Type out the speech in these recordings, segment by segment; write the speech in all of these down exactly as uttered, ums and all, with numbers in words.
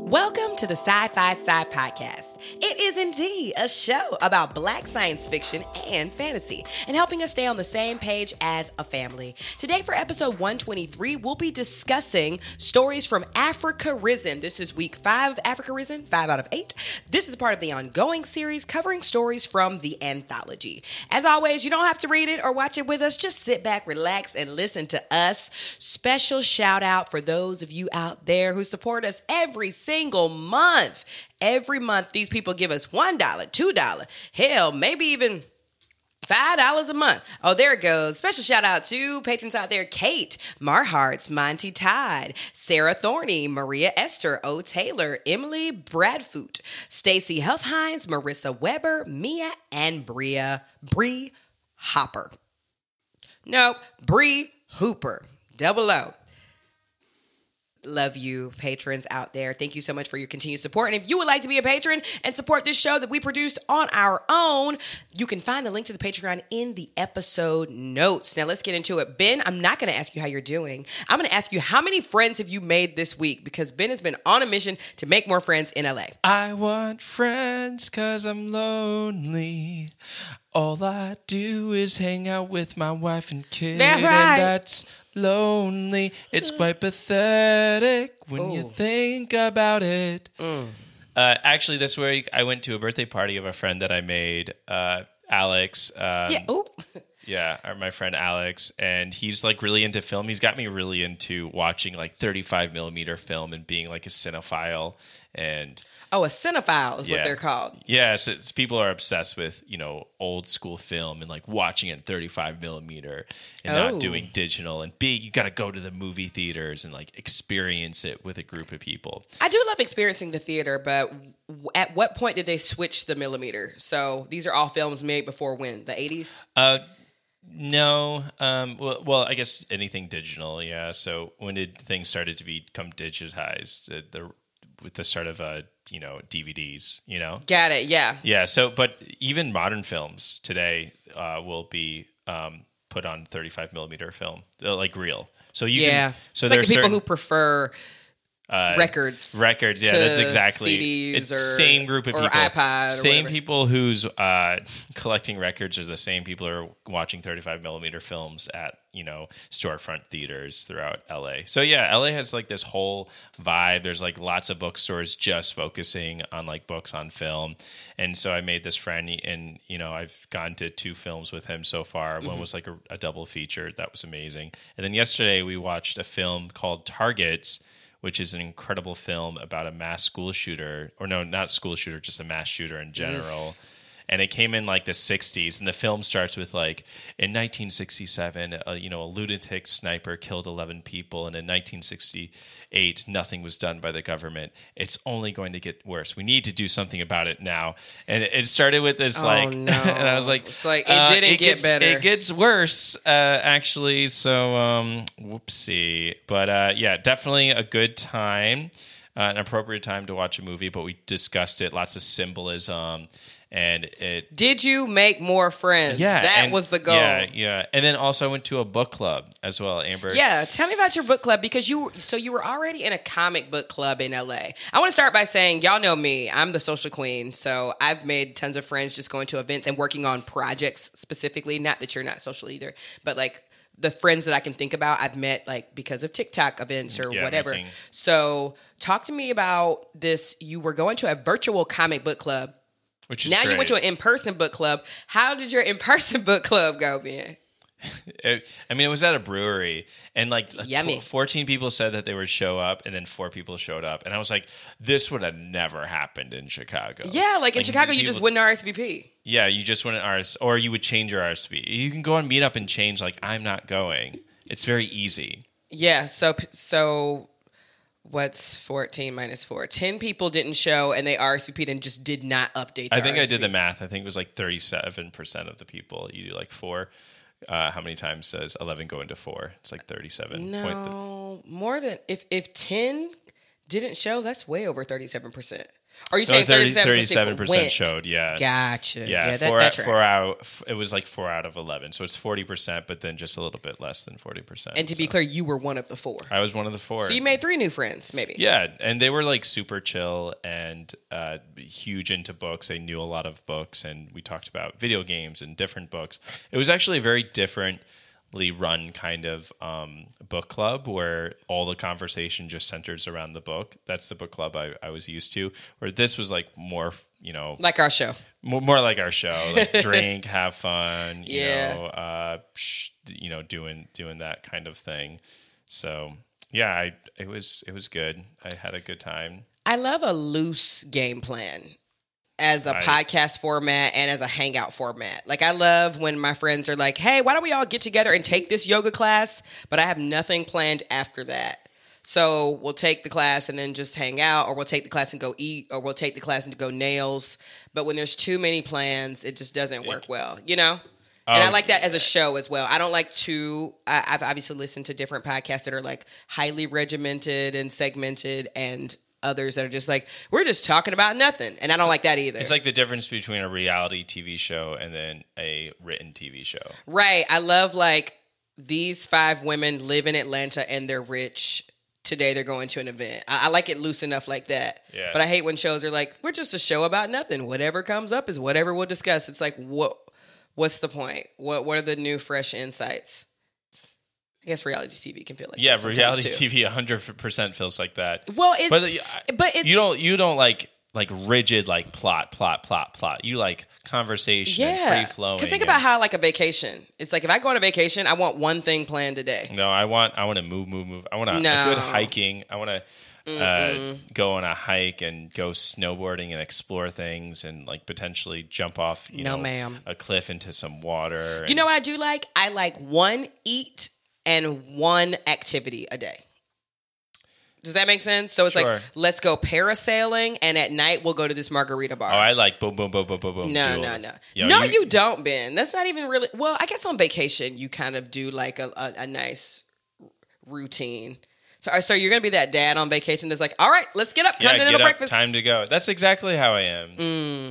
Welcome to the Sci-Fi Sci Podcast. It is indeed a show about Black science fiction and fantasy, and helping us stay on the same page as a family. Today for episode one twenty-three, we'll be discussing stories from Africa Risen. This is week five of Africa Risen, five out of eight. This is part of the ongoing series covering stories from the anthology. As always, you don't have to read it or watch it with us. Just sit back, relax, and listen to us. Special shout out for those of you out there who support us every single single month. Every month, these people give us one dollar, two dollars, hell, maybe even five dollars a month. Oh, there it goes. Special shout out to patrons out there: Kate, Marharts, Monty Tide, Sarah Thorney, Maria Esther, O. Taylor, Emily Bradfoot, Stacy Huffhines, Marissa Weber, Mia, and Bria, Bree Hopper. Nope, Bree Hooper. Double O. Love you, patrons out there. Thank you so much for your continued support. And if you would like to be a patron and support this show that we produced on our own, you can find the link to the Patreon in the episode notes. Now, let's get into it. Ben, I'm not going to ask you how you're doing. I'm going to ask you, how many friends have you made this week? Because Ben has been on a mission to make more friends in L A. I want friends because I'm lonely. All I do is hang out with my wife and kid. That's right. And that's lonely. It's quite pathetic when Ooh. you think about it. Mm. Uh, actually, this week I went to a birthday party of a friend that I made, uh, Alex. Um, Yeah. Ooh. Yeah, our, my friend Alex, and he's like really into film. He's got me really into watching like thirty-five millimeter film and being like a cinephile. And Oh, a cinephile is yeah. what they're called. Yes, it's, people are obsessed with, you know, old school film and like watching it in thirty-five millimeter and Oh. not doing digital. And B, you got to go to the movie theaters and like experience it with a group of people. I do love experiencing the theater, but w- at what point did they switch the millimeter? So these are all films made before when? The eighties? Uh, no. Um, well, well, I guess anything digital. Yeah. So when did things started to become digitized? Uh, the with the start of uh, you know, D V Ds. You know. Got it. Yeah. Yeah. So, but even modern films today uh, will be um, put on thirty-five millimeter film, They're like real. So you yeah. can. So it's there like are the people certain, who prefer uh, records. Records, yeah, to that's exactly. C Ds it's or same group of or people. iPod. Or same whatever. people who's uh, collecting records are the same people who are watching thirty-five millimeter films at, you know, storefront theaters throughout L A. So yeah, L A has like this whole vibe. There's like lots of bookstores just focusing on like books on film. And so I made this friend, and you know, I've gone to two films with him so far. One mm-hmm. was like a, a double feature. That was amazing. And then yesterday we watched a film called Targets, which is an incredible film about a mass school shooter, or no, not school shooter, just a mass shooter in general. And it came in like the sixties, and the film starts with like, in nineteen sixty-seven, uh, you know, a lunatic sniper killed eleven people, and in nineteen sixty-eight, nothing was done by the government. It's only going to get worse. We need to do something about it now. And it started with this Oh, like, no. and I was like, It's like, it uh, didn't it get gets, better. It gets worse, uh, actually. So, um, whoopsie. But uh, yeah, definitely a good time, uh, an appropriate time to watch a movie. But we discussed it, lots of symbolism. And it Did you make more friends? yeah, That and, was the goal. Yeah, yeah. And then also I went to a book club as well, Amber. Yeah, tell me about your book club, because you so you were already in a comic book club in L A. I want to start by saying, y'all know me. I'm the social queen, so I've made tons of friends just going to events and working on projects specifically. Not that you're not social either, but like the friends that I can think about, I've met like because of TikTok events or Yeah, whatever. making- So talk to me about this. You were going to a virtual comic book club. Which is now great. you went to an in-person book club. How did your in-person book club go, Ben? It, I mean, it was at a brewery, and like Yummy. fourteen people said that they would show up, and then four people showed up, and I was like, this would have never happened in Chicago. Yeah, like in Chicago, you people- just wouldn't R S V P. Yeah, you just wouldn't R S, or you would change your R S V. You can go on Meetup and change. Like, I'm not going. It's very easy. Yeah, so so what's fourteen minus four? ten people didn't show, and they R S V P'd and just did not update their I think R S V P. I did the math. I think it was like thirty-seven percent of the people. You do like four. Uh, how many times does eleven go into four? It's like thirty-seven. No, more than if if ten Didn't show? That's way over thirty-seven percent. Are you No, saying thirty, thirty-seven percent thirty-seven percent went? showed, yeah. Gotcha. Yeah, Yeah, that, four, that out, tracks. four out, it was like four out of eleven. So it's forty percent, but then just a little bit less than forty percent. And to so. be clear, you were one of the four. I was one of the four. So you made three new friends, maybe. Yeah, and they were like super chill and uh, huge into books. They knew a lot of books, and we talked about video games and different books. It was actually a very differently run kind of um, book club where all the conversation just centers around the book. That's the book club I, I was used to, where this was like more, you know... Like our show. More, more like our show. Like drink, have fun, you Yeah. know, uh, sh- you know, doing doing that kind of thing. So... Yeah, I, it was it was good. I had a good time. I love a loose game plan as a I, podcast format and as a hangout format. Like, I love when my friends are like, hey, why don't we all get together and take this yoga class? But I have nothing planned after that. So we'll take the class and then just hang out, or we'll take the class and go eat, or we'll take the class and go nails. But when there's too many plans, it just doesn't work well, you know? And Oh, I like that as a show as well. I don't like to, I, I've obviously listened to different podcasts that are like highly regimented and segmented, and others that are just like, we're just talking about nothing. And I don't like that either. It's like the difference between a reality T V show and then a written T V show. Right. I love like these five women live in Atlanta and they're rich. Today they're going to an event. I, I like it loose enough like that. Yeah. But I hate when shows are like, we're just a show about nothing. Whatever comes up is whatever we'll discuss. It's like, what? What's the point? What What are the new, fresh insights? I guess reality T V can feel like yeah, that sometimes, reality too. T V one hundred percent feels like that. Well, it's but, uh, but it's you don't you don't like like rigid like plot plot plot plot. You like conversation yeah. and free flowing. Because think about how like a vacation. It's like if I go on a vacation, I want one thing planned a day. No, I want I want to move move move. I want a, No. a good hiking. I want to. Uh, go on a hike and go snowboarding and explore things and like potentially jump off, you No, know, ma'am. a cliff into some water. And, You know what I do like? I like one eat and one activity a day. Does that make sense? So it's Sure. like, let's go parasailing, and at night we'll go to this margarita bar. Oh, I like boom, boom, boom, boom, boom, boom. No, duel. no, no. Yo, no, you, don't, Ben. That's not even really... Well, I guess on vacation, you kind of do like a, a, a nice routine. So, so you're going to be that dad on vacation that's like, all right, let's get up. Yeah, Continental get up, breakfast. time to go. That's exactly how I am. Mm.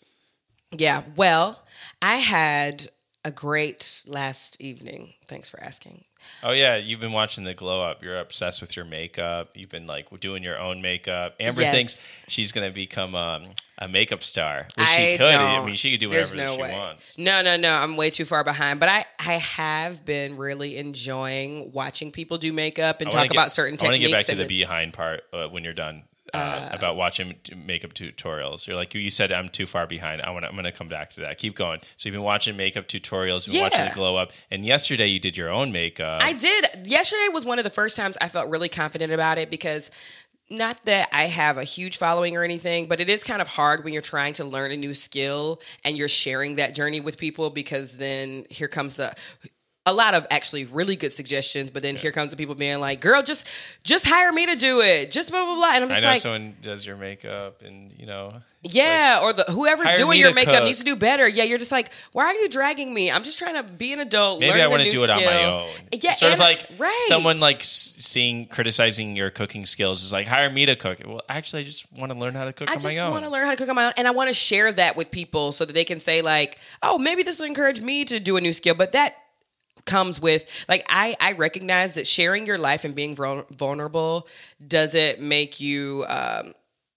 Yeah, well, I had a great last evening. Thanks for asking. Oh yeah, you've been watching the glow up. You're obsessed with your makeup. You've been like doing your own makeup. Amber Yes. thinks she's gonna become um, a makeup star, which I she could. I don't. mean, she could do There's whatever no she way. wants. No, no, no. I'm way too far behind. But I, I have been really enjoying watching people do makeup and I wanna talk get- about certain I want to techniques. get back to and the then- behind part uh, when you're done. Uh, about watching t- makeup tutorials. You're like, you said I'm too far behind. I want I'm going to come back to that. Keep going. So you've been watching makeup tutorials, you've been watching Yeah. the glow up, and yesterday you did your own makeup. I did. Yesterday was one of the first times I felt really confident about it because not that I have a huge following or anything, but it is kind of hard when you're trying to learn a new skill and you're sharing that journey with people, because then here comes the a lot of actually really good suggestions, but then here comes the people being like, girl, just just hire me to do it. Just blah, blah, blah. And I'm I just know like, someone does your makeup, and you know, it's yeah, or the whoever's hire doing me your to makeup cook. needs to do better. Yeah, you're just like, why are you dragging me? I'm just trying to be an adult. Maybe learn I a want to new do it on my skill. own. Yeah, sort of and- like right. someone like s- seeing criticizing your cooking skills is like, hire me to cook. Well, actually, I just want to learn how to cook I on just my own. want to learn how to cook on my own, and I want to share that with people so that they can say like, oh, maybe this will encourage me to do a new skill. But that comes with like I, I recognize that sharing your life and being vul- vulnerable doesn't make you um,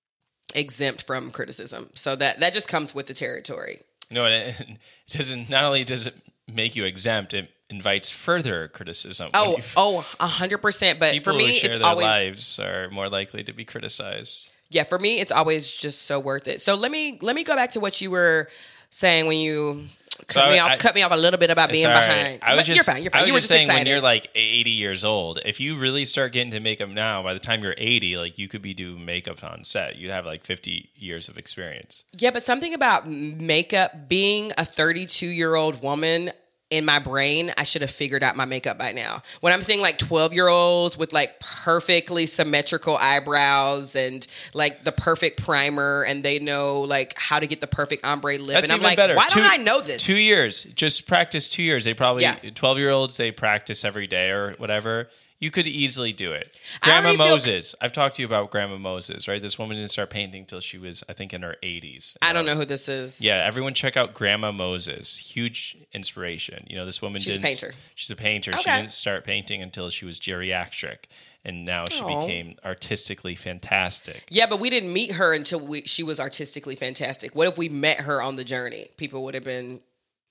exempt from criticism. So that that just comes with the territory. No, it, it doesn't. Not only does it make you exempt, it invites further criticism. When Oh, you- oh, a hundred percent. But people for me, who share it's their always lives are more likely to be criticized. yeah. For me, it's always just so worth it. So let me let me go back to what you were saying when you cut So me I- off. I- cut me off a little bit about being Sorry. behind. I was But just, you're fine. You're fine. I was you were just just saying excited. when you're like eighty years old, if you really start getting to makeup now, by the time you're eighty, like you could be doing makeup on set. You'd have like fifty years of experience. Yeah, but something about makeup, being a thirty-two year old woman, in my brain, I should have figured out my makeup by now. When I'm seeing like twelve year olds with like perfectly symmetrical eyebrows and like the perfect primer, and they know like how to get the perfect ombre lip. That's and I'm even like, better. why Two- don't I know this? Two years, just practice two years. They probably Yeah. twelve year olds. They practice every day or whatever. You could easily do it. I Grandma already feel- Moses. I've talked to you about Grandma Moses, right? This woman didn't start painting until she was, I think, in her eighties. I don't know who this is. Yeah, everyone check out Grandma Moses. Huge inspiration. You know, this woman She's a didn't. painter. She's a painter. She Okay. didn't start painting until she was geriatric, and now she Aw. became artistically fantastic. Yeah, but we didn't meet her until we, she was artistically fantastic. What if we met her on the journey? People would have been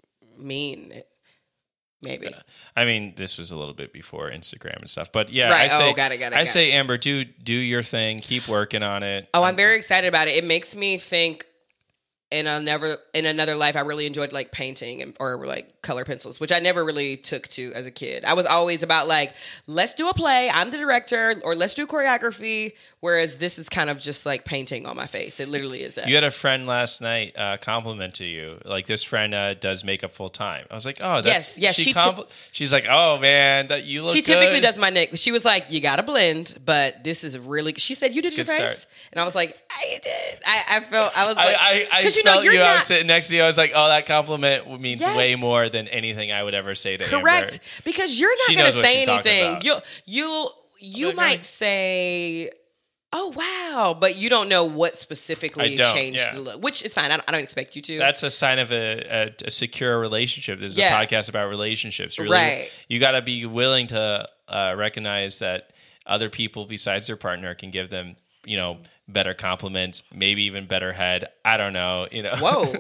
mean. Maybe. I mean, this was a little bit before Instagram and stuff, but yeah, Right. I say, Oh, got it, got it, I got say, Amber, do do your thing. Keep working on it. Oh, I'm very excited about it. It makes me think in another in another life I really enjoyed like painting and, or like color pencils, which I never really took to as a kid. I was always about like, let's do a play, I'm the director, or let's do choreography, whereas this is kind of just like painting on my face. It literally is that. You had a friend last night uh, compliment to you. Like, this friend uh, does makeup full time. I was like, oh, that's, Yes, yes, She she compl- she's like, oh man, that you look. She typically good. does my neck. She was like, "You got to blend, but this is really." She said, "You did your Good face," start. and I was like, "I did." I, I felt I was like, I, I, I because felt you know you're you. I not was sitting next to you. I was like, oh, that compliment means Yes. way more than anything I would ever say to correct Amber. because you're She not going to knows what say she's talking anything. about. You you you Okay, go might ahead. say, "Oh wow," but you don't know what specifically I don't, changed yeah. the look, which is fine. I don't, I don't expect you to. That's a sign of a, a, a secure relationship. This is Yeah. a podcast about relationships. Really, Right. You got to be willing to uh, recognize that other people besides their partner can give them, you know, better compliments, maybe even better head. I don't know. You know. Whoa.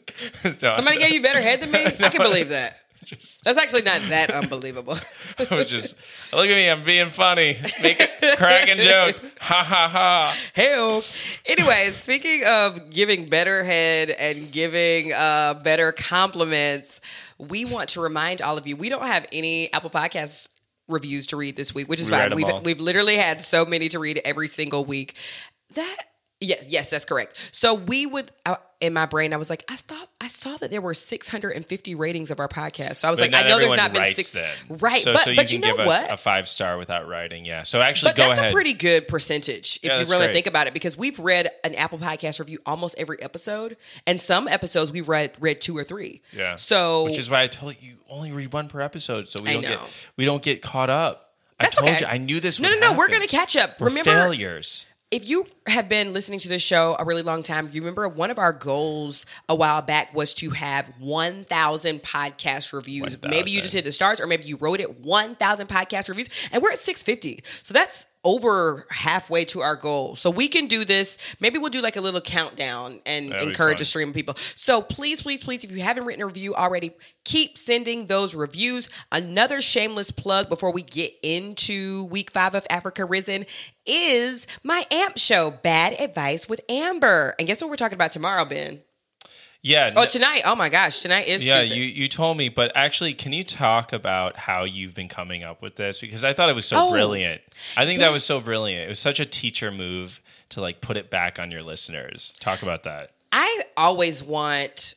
No, Somebody gave you better head than me. I can believe that. Just, That's actually not that unbelievable. I was just look at me. I'm being funny, make a cracking joke. Ha ha ha. Hell. Anyways, speaking of giving better head and giving uh, better compliments, we want to remind all of you we don't have any Apple Podcasts reviews to read this week, which is We read fine. them We've all. we've literally had so many to read every single week. That yes, yes, that's correct. So we would uh, in my brain, I was like, I thought I saw that there were six hundred fifty ratings of our podcast. So I was But like, not I know there's everyone not been writes six. them. Right, So, but so you but can you know give what? us a five star without writing. Yeah. So actually, But go that's ahead. a pretty good percentage if Yeah, you that's really great. think about it, because we've read an Apple Podcast review almost every episode, and some episodes we've read read two or three. Yeah. So which is why I told you only read one per episode, so we I don't get know. we don't get caught up. That's I told okay. you. I knew this. no, would no, no. We're happen. gonna catch up. We're Remember, failures. if you have been listening to this show a really long time, you remember one of our goals a while back was to have one thousand podcast reviews. one Maybe you thousand. just hit the stars, or maybe you wrote it one thousand podcast reviews, and we're at six fifty. So that's over halfway to our goal. So we can do this. Maybe we'll do like a little countdown and That'd be encourage fun. a stream of people. So please, please, please, if you haven't written a review already, keep sending those reviews. Another shameless plug before we get into week five of Africa Risen is my A M P show, Bad Advice with Amber. And guess what we're talking about tomorrow, Ben? Yeah. Oh, no- tonight. Oh my gosh, tonight is yeah, Tuesday. you, you told me, but actually, can you talk about how you've been coming up with this? Because I thought it was so Oh, brilliant. I think yeah. that was so brilliant. It was such a teacher move to like put it back on your listeners. Talk about that. I always want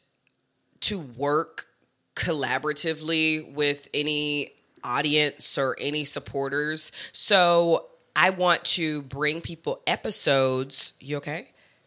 to work collaboratively with any audience or any supporters. So I want to bring people episodes. You okay?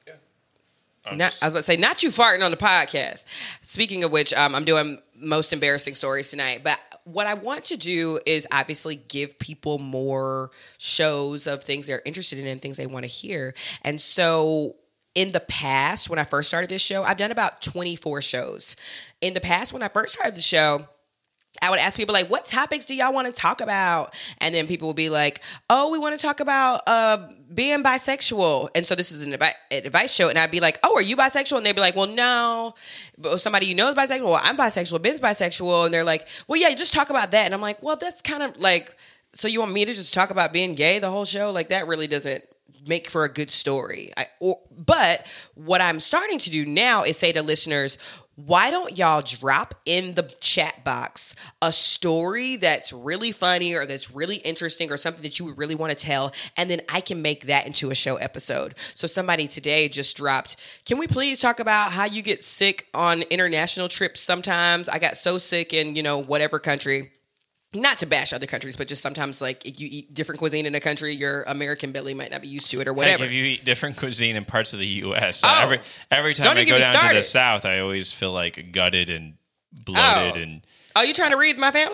I'm Not, just- I was about to say, not you farting on the podcast. Speaking of which, um, I'm doing most embarrassing stories tonight. But what I want to do is obviously give people more shows of things they're interested in and things they want to hear. And so in the past, when I first started this show, I've done about twenty-four shows. In the past, when I first started the show, I would ask people like, what topics do y'all want to talk about? And then people would be like, oh, we want to talk about uh, being bisexual. And so this is an advi- an advice show. And I'd be like, oh, are you bisexual? And they'd be like, well, no. But somebody you know is bisexual. Well, I'm bisexual. Ben's bisexual. And they're like, well, yeah, just talk about that. And I'm like, well, that's kind of like, so you want me to just talk about being gay the whole show? Like, that really doesn't make for a good story. I, or, but what I'm starting to do now is say to listeners, why don't y'all drop in the chat box a story that's really funny or that's really interesting or something that you would really want to tell, and then I can make that into a show episode. So somebody today just dropped, can we please talk about how you get sick on international trips sometimes? I got so sick in, you know, whatever country. Not to bash other countries, but just sometimes, like, if you eat different cuisine in a country, your American belly might not be used to it or whatever. Like if you eat different cuisine in parts of the U S, Oh. every every time Don't I even go get me down to the started. South, I always feel like gutted and bloated Oh. and Are you trying to read my family?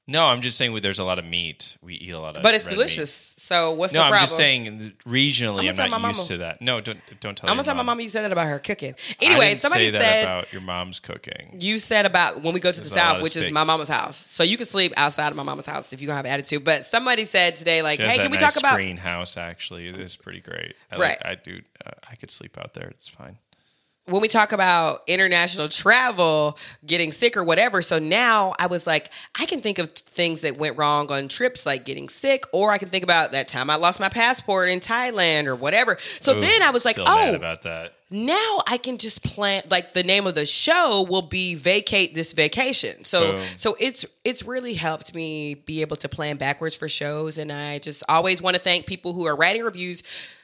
No, I'm just saying there's a lot of meat. We eat a lot of But it's red delicious. Meat. So what's no, the problem? I'm just saying regionally, I'm, I'm not used mama. to that. No, don't don't tell. I'm gonna tell mom. my mama you said that about her cooking. Anyway, I didn't somebody say that said about your mom's cooking. You said about when we go to There's the South, which steaks. is my mama's house. So you can sleep outside of my mama's house if you're gonna have attitude. But somebody said today, like, She has hey, that can we nice talk about greenhouse? Actually, it is pretty great. I Right. Like, I do. Uh, I could sleep out there. It's fine. when we talk about international travel, getting sick or whatever. So now I was like, I can think of things that went wrong on trips, like getting sick, or I can think about that time I lost my passport in Thailand or whatever. So Ooh, then I was like, still mad oh, about that. now I can just plan. Like the name of the show will be "Vacate This Vacation." So, Boom. so it's it's really helped me be able to plan backwards for shows, and I just always want to thank people who are writing reviews,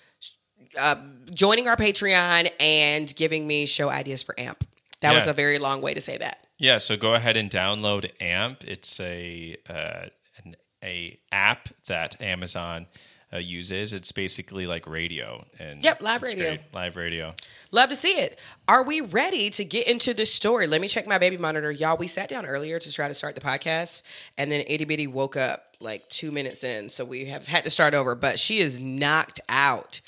uh, joining our Patreon, and giving me show ideas for A M P. That Yeah. was a very long way to say that. Yeah, so go ahead and download A M P. It's a uh, an a app that Amazon uh, uses. It's basically like radio. And Yep, live it's radio. great. Live radio. Love to see it. Are we ready to get into this story? Let me check my baby monitor. Y'all, we sat down earlier to try to start the podcast, and then Itty Bitty woke up like two minutes in, so we have had to start over, but she is knocked out.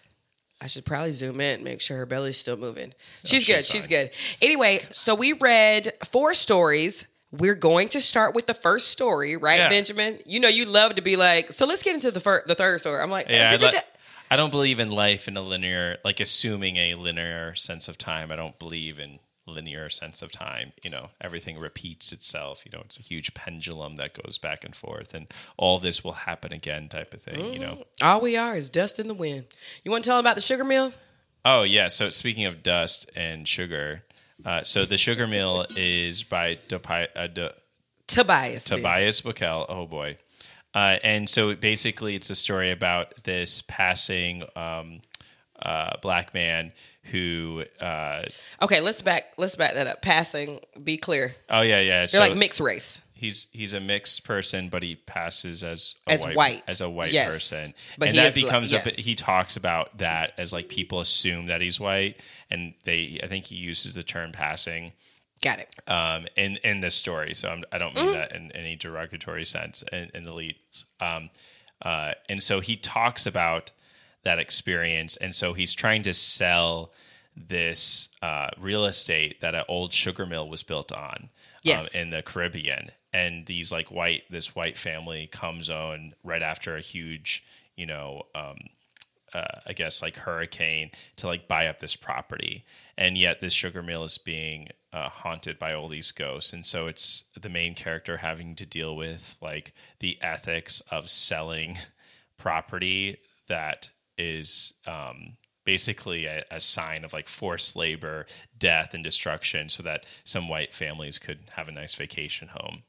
I should probably zoom in, make sure her belly's still moving. She's, she's good. She's fine. good. Anyway, so we read four stories. We're going to start with the first story, right, Yeah. Benjamin? You know, you love to be like, so let's get into the fir- the third story. I'm like, Yeah, eh, I, duh, li- duh, duh. I don't believe in life in a linear, like assuming a linear sense of time. I don't believe in linear sense of time. You know, everything repeats itself. You know, it's a huge pendulum that goes back and forth, and all this will happen again type of thing, you know? All we are is dust in the wind. You want to tell them about the sugar mill? Oh, yeah. So speaking of dust and sugar, uh, so the sugar mill is by Dopi- uh, Do- Tobias. Mill. Tobias Buckell. Oh, boy. Uh, and so basically it's a story about this passing um, uh, black man who... Uh, Okay, let's back let's back that up. Passing, be clear. oh, yeah, yeah. They're So like mixed race. he's he's a mixed person, but he passes as a As white, white. as a white Yes. person, But and he that is black, becomes yeah. a bit, he talks about that as like people assume that he's white, and they I think he uses the term passing Got it. um, in in this story. So I'm, I don't Mm-hmm. mean that in any derogatory sense in, in the lead. Um, uh, and so he talks about that experience, and so he's trying to sell this uh, real estate that an old sugar mill was built on Yes. um, in the Caribbean. And these like white, this white family comes on right after a huge, you know, um, uh, I guess like hurricane to like buy up this property. And yet this sugar mill is being uh, haunted by all these ghosts. And so it's the main character having to deal with like the ethics of selling property that is um, basically a, a sign of like forced labor, death, and destruction so that some white families could have a nice vacation home.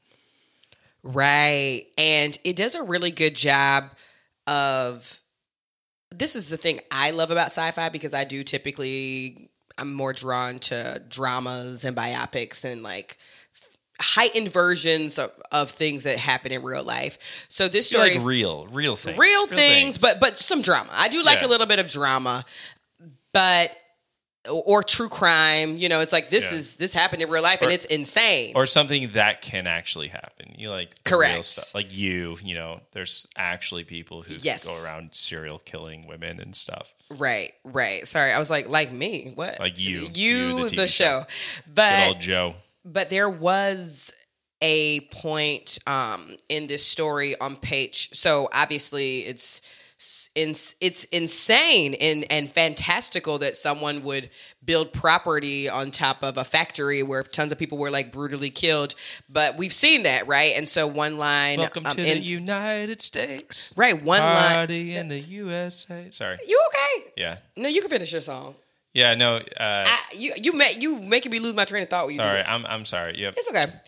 Right. And it does a really good job of this is the thing I love about sci-fi because I do typically I'm more drawn to dramas and biopics and like heightened versions of, of things that happen in real life. So this You story like real, real things. real things, but but some drama. I do like Yeah. a little bit of drama, but or true crime. You know, it's like this Yeah. is this happened in real life and Or- it's insane. or something that can actually happen. You like the Correct. real stuff. Like you, you know, there's actually people who Yes. go around serial killing women and stuff. right, right. Sorry, I was like, like me. What? Like you. you, You, the T V the, show. show. Good But old Joe. but there was a point um, in this story on page. So obviously, it's it's it's insane and and fantastical that someone would build property on top of a factory where tons of people were like brutally killed. But we've seen that, right? And so one line, Welcome um, to in- the United States. right? One line. Party in the U S A. Sorry. You okay? Yeah. No, you can finish your song. Yeah, no. Uh, I, you you make you making me lose my train of thought. When you do sorry, that. I'm I'm sorry. Yep. It's okay.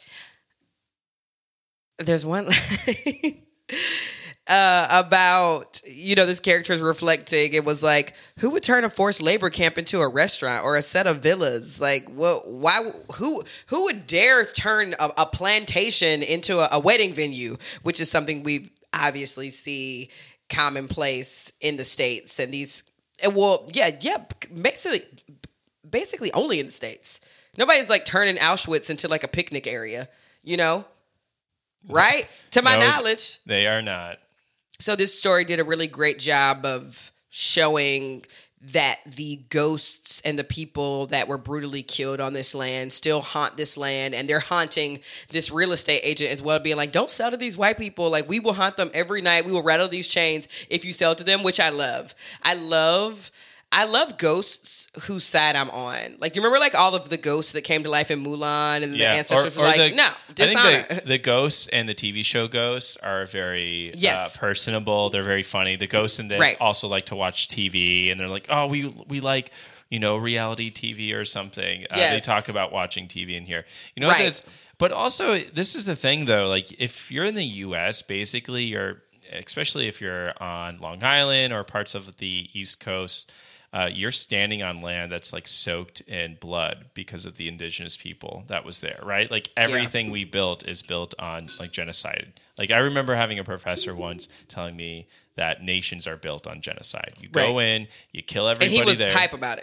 There's one line uh, about, you know, this character is reflecting. It was like, who would turn a forced labor camp into a restaurant or a set of villas? Like, well, why? Who who would dare turn a, a plantation into a, a wedding venue? Which is something we obviously see commonplace in the States. And these, and well, yeah, yeah, basically, basically only in the States. Nobody's like turning Auschwitz into like a picnic area, you know? right? To my No, knowledge. They are not. So this story did a really great job of showing that the ghosts and the people that were brutally killed on this land still haunt this land, and they're haunting this real estate agent as well, being like, don't sell to these white people. Like, we will haunt them every night. We will rattle these chains if you sell to them, which I love. I love... I love ghosts whose side I'm on. Like, do you remember, like, all of the ghosts that came to life in Mulan, and Yeah. the ancestors Or- were or like, the- no, dishonor. I think the, the ghosts and the T V show ghosts are very Yes. uh, personable. They're very funny. The ghosts in this Right. also like to watch T V, and they're like, oh, we we like, you know, reality T V or something. Uh, They Yes. talk about watching T V in here. You know, Right. this, but also, this is the thing, though. Like, if you're in the U S, basically, you're, especially if you're on Long Island or parts of the East Coast, Uh, you're standing on land that's like soaked in blood because of the indigenous people that was there, right? Like everything we built is built on like genocide. Like I remember having a professor once telling me that nations are built on genocide. You go Right. in, you kill And everybody he was there. hype about it.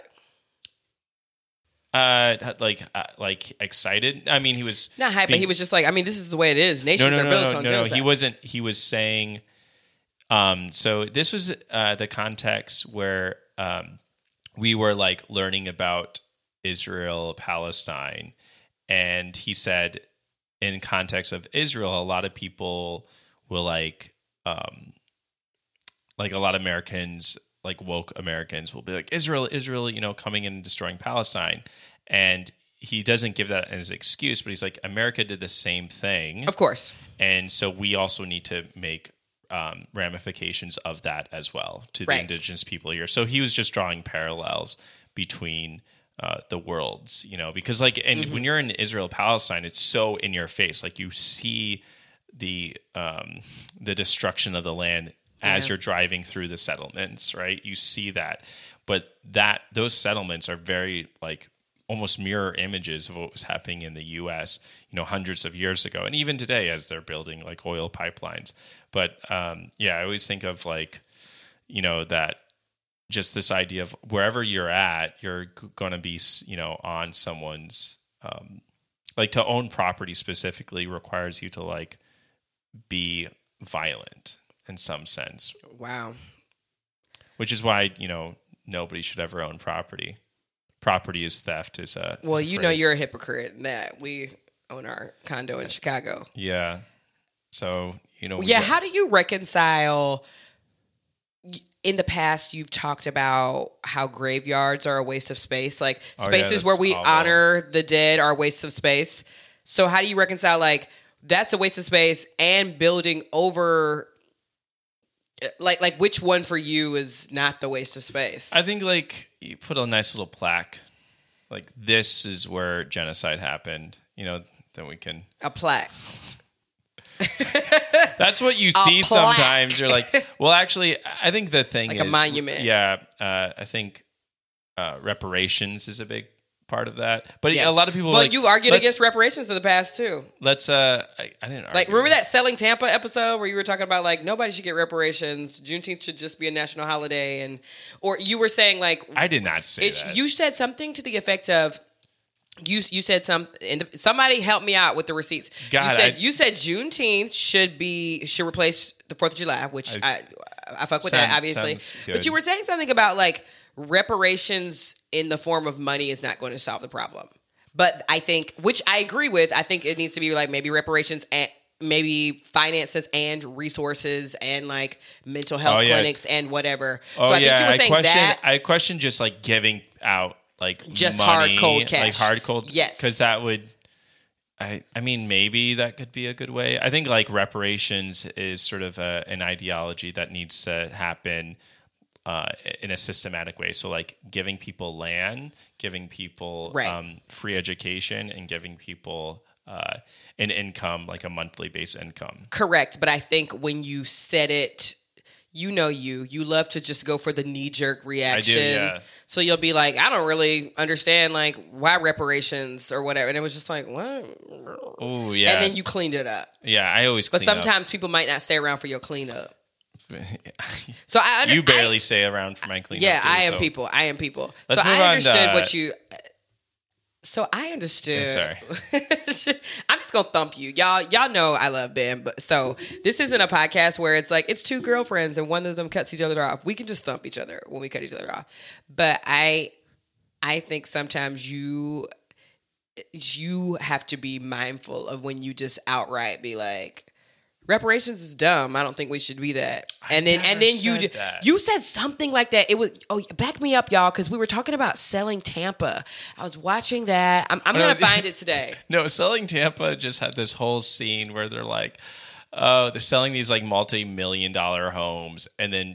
Uh, like uh, like excited. I mean, he was Not hype, but being- he was just like, I mean, this is the way it is. no, Nations no, are no, built no, on no, no. genocide. He wasn't. He was saying. Um. So this was uh, the context where um. we were like learning about Israel, Palestine, and he said in context of Israel, a lot of people will like, um, like a lot of Americans, like woke Americans will be like, Israel, Israel, you know, coming in and destroying Palestine. And he doesn't give that as an excuse, but he's like, America did the same thing. Of course. And so we also need to make Um, ramifications of that as well to the Right. indigenous people here. So he was just drawing parallels between uh, the worlds, you know, because like, and Mm-hmm. when you're in Israel, Palestine, it's so in your face. Like you see the um, the destruction of the land as Yeah. you're driving through the settlements, right? You see that, but that those settlements are very like almost mirror images of what was happening in the U S, you know, hundreds of years ago, and even today as they're building like oil pipelines. But um, yeah, I always think of like, you know, that just this idea of wherever you're at, you're going to be, you know, on someone's, um, like to own property specifically requires you to like be violent in some sense, Wow. which is why, you know, nobody should ever own property. Property is theft is a Well, is a you know phrase. you're a hypocrite in that we own our condo in Chicago. Yeah. So, you know. we Yeah, got- how do you reconcile? In the past, you've talked about how graveyards are a waste of space. Like Oh, yeah, spaces that's where we awful. honor the dead are a waste of space. So how do you reconcile like that's a waste of space and building over like like which one for you is not the waste of space? I think like you put a nice little plaque, like this is where genocide happened. You know, then we can. A plaque. That's what you see plaque. sometimes. You're like, well, actually, I think the thing Like is a monument. Yeah, uh, I think uh, reparations is a big part of that. But Yeah. a lot of people Well, like you argued let's- against reparations in the past too. Let's. Uh, I, I didn't argue. Like, remember that Selling Tampa episode where you were talking about like nobody should get reparations. Juneteenth should just be a national holiday, and or you were saying like I did not say it's, that. you said something to the effect of you. You said some. And somebody help me out with the receipts. God, you said I- you said Juneteenth should be should replace the Fourth of July, which I I, fuck with Sound- that obviously. sounds But good. you were saying something about like reparations in the form of money is not going to solve the problem. But I think, which I agree with, I think it needs to be like maybe reparations and maybe finances and resources and like mental health Oh, yeah. clinics and whatever. Oh so I yeah, think you were saying I question. that. I question just like giving out like Just money, hard, cold like cash. hard cold. Yes. because that would. I I mean maybe that could be a good way. I think like reparations is sort of a, an ideology that needs to happen uh, in a systematic way. So like giving people land, giving people Right. um, free education, and giving people uh, an income, like a monthly base income. Correct, but I think when you said it, you know you you love to just go for the knee jerk reaction. yeah. So you'll be like, I don't really understand like why reparations or whatever, and it was just like what? Oh yeah, And then you cleaned it up. yeah. I always. But clean up. sometimes people might not stay around for your cleanup. So I under- you barely I, stay around for my cleanup. yeah, too, I am so. people. I am people. Let's so move I on understood to- what you. So I understood. Yeah, sorry. I'm just gonna thump you. Y'all y'all know I love Ben, but so this isn't a podcast where it's like it's two girlfriends and one of them cuts each other off. We can just thump each other when we cut each other off. But I I think sometimes you you have to be mindful of when you just outright be like, reparations is dumb. I don't think we should be that. And I then and then you said that. you said something like that. It was oh back me up, y'all, because we were talking about selling Tampa. I was watching that. I'm, I'm gonna find it today. No, Selling Tampa just had this whole scene where they're like, oh, they're selling these like multi-million dollar homes, and then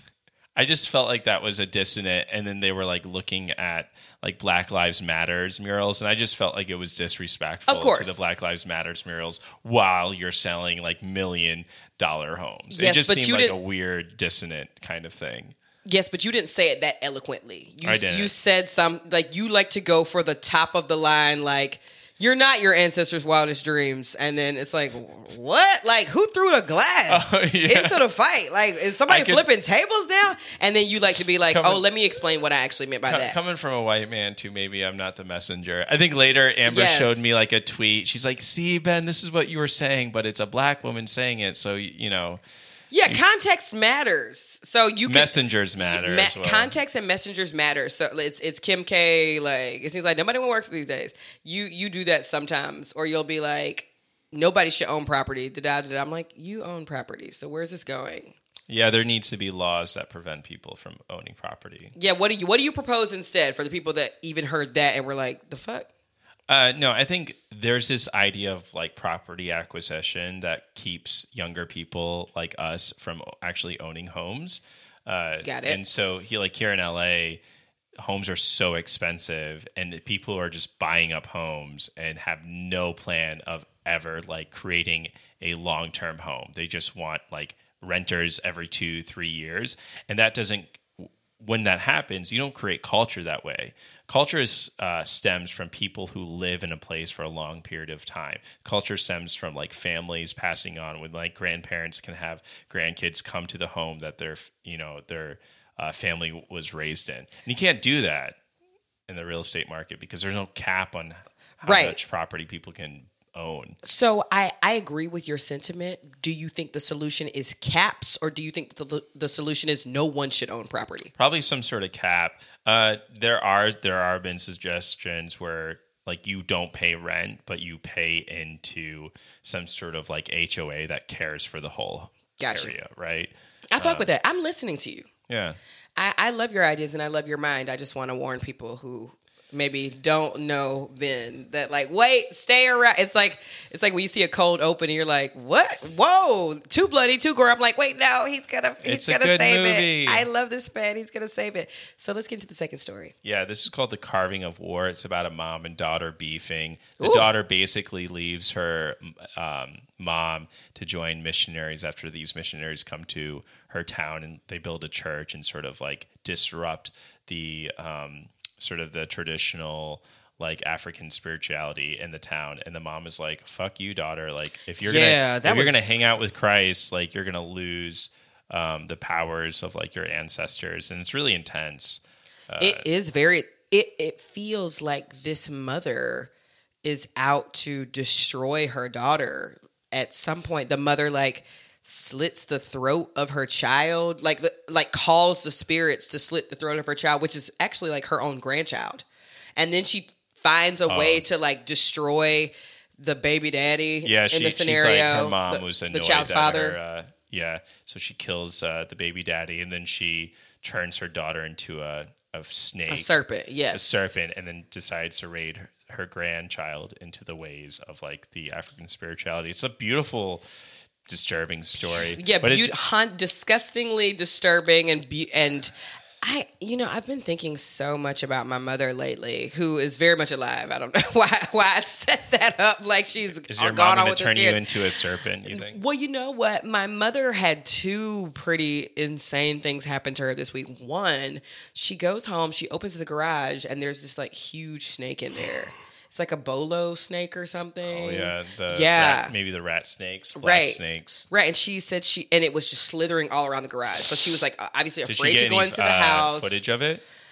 I just felt like that was a dissonant. And then they were like looking at like Black Lives Matters murals, and I just felt like it was disrespectful Of course. to the Black Lives Matters murals while you're selling like million dollar homes. Yes, it just but seemed you like a didn't- weird dissonant kind of thing. Yes, but you didn't say it that eloquently. You, I didn't. You said some like you like to go for the top of the line, like you're not your ancestors' wildest dreams, and then it's like, what? Like who threw the glass Oh, yeah. into the fight? Like is somebody I could- flipping tables now? And then you like to be like, Coming- oh, let me explain what I actually meant by Co- that. Coming from a white man to maybe I'm not the messenger. I think later Amber Yes. showed me like a tweet. She's like, see, Ben, this is what you were saying, but it's a black woman saying it. So, you know, Yeah, context matters. So you can messengers matter Ma- as well. Context and messengers matter. So it's it's Kim K. Like it seems like nobody works these days. You you do that sometimes, or you'll be like, nobody should own property. Da da da. I'm like, you own property. So where's this going? Yeah, there needs to be laws that prevent people from owning property. Yeah. What do you what do you propose instead for the people that even heard that and were like, the fuck? Uh, no, I think there's this idea of like property acquisition that keeps younger people like us from actually owning homes. Uh, Got it. And so he like here in L A, homes are so expensive, and people are just buying up homes and have no plan of ever like creating a long-term home. They just want like renters every two, three years, and that doesn't. When that happens, you don't create culture that way. Culture is, uh, stems from people who live in a place for a long period of time. Culture stems from like families passing on, when like grandparents can have grandkids come to the home that their you know their uh, family was raised in. And you can't do that in the real estate market because there's no cap on how Right. much property people can own. So I, I agree with your sentiment. Do you think the solution is caps, or do you think the the solution is no one should own property? Probably some sort of cap. Uh, there are there are been suggestions where like you don't pay rent, but you pay into some sort of like H O A that cares for the whole Gotcha. area, right? I fuck Uh, with that. I'm listening to you. Yeah. I, I love your ideas and I love your mind. I just want to warn people who maybe don't know Ben that like, wait, stay around. It's like it's like when you see a cold open and you're like, what? Whoa, too bloody, too gore. I'm like, wait, no, he's gonna he's It's a gonna good save movie. it. I love this man. He's gonna save it. So let's get into the second story. Yeah, this is called The Carving of War. It's about a mom and daughter beefing. The Ooh. daughter basically leaves her um, mom to join missionaries after these missionaries come to her town, and they build a church and sort of like disrupt the um, sort of the traditional like African spirituality in the town. And the mom is like, fuck you, daughter. Like if you're Yeah, gonna that if you're was- gonna hang out with Christ, like you're gonna lose um, the powers of like your ancestors. And it's really intense. it is very it it feels like this mother is out to destroy her daughter. At some point the mother like slits the throat of her child, like the, like calls the spirits to slit the throat of her child, which is actually like her own grandchild. And then she finds a Oh. way to like destroy the baby daddy Yeah, in she, the she's like, scenario. her mom the, was the annoyed child's at father. her. Uh, yeah, so she kills uh, the baby daddy, and then she turns her daughter into a, a snake, A serpent, yes. a serpent, and then decides to raid her, her grandchild into the ways of like the African spirituality. It's a beautiful, disturbing story. Yeah, but beau- it, hun- disgustingly disturbing and be- and I, you know, I've been thinking so much about my mother lately, who is very much alive. I don't know why why I set that up like she's is your gone mom on going with to this turn you years. into a serpent? You think? Well, you know what? My mother had two pretty insane things happen to her this week. One, she goes home, she opens the garage, and there's this like huge snake in there. It's like a bolo snake or something. Oh yeah, the yeah. rat, maybe the rat snakes, black Right. snakes. Right, and she said she, and it was just slithering all around the garage. So she was like, obviously Did afraid she to get go any into the uh, house. footage of it?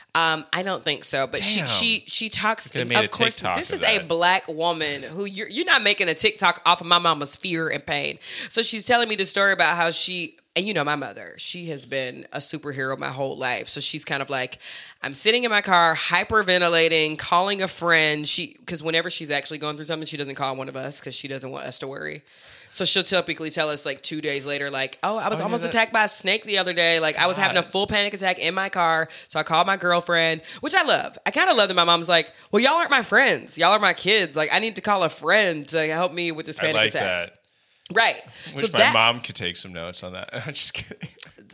Um, I don't think so, but she Damn. she she talks. Could've made a Of course, TikTok this of is a that. black woman who you're you're not making a TikTok off of my mama's fear and pain. So she's telling me the story about how she. And you know my mother, she has been a superhero my whole life. So she's kind of like, I'm sitting in my car, hyperventilating, calling a friend. She because whenever she's actually going through something, she doesn't call one of us because she doesn't want us to worry. So she'll typically tell us like two days later, like, oh, I was Oh, yeah, almost that- attacked by a snake the other day. Like I was having a God. full panic attack in my car. So I called my girlfriend, which I love. I kind of love that my mom's like, well, y'all aren't my friends. Y'all are my kids. Like I need to call a friend to help me with this I panic like attack. that. Right. Wish so my that, mom could take some notes on that. I'm just kidding.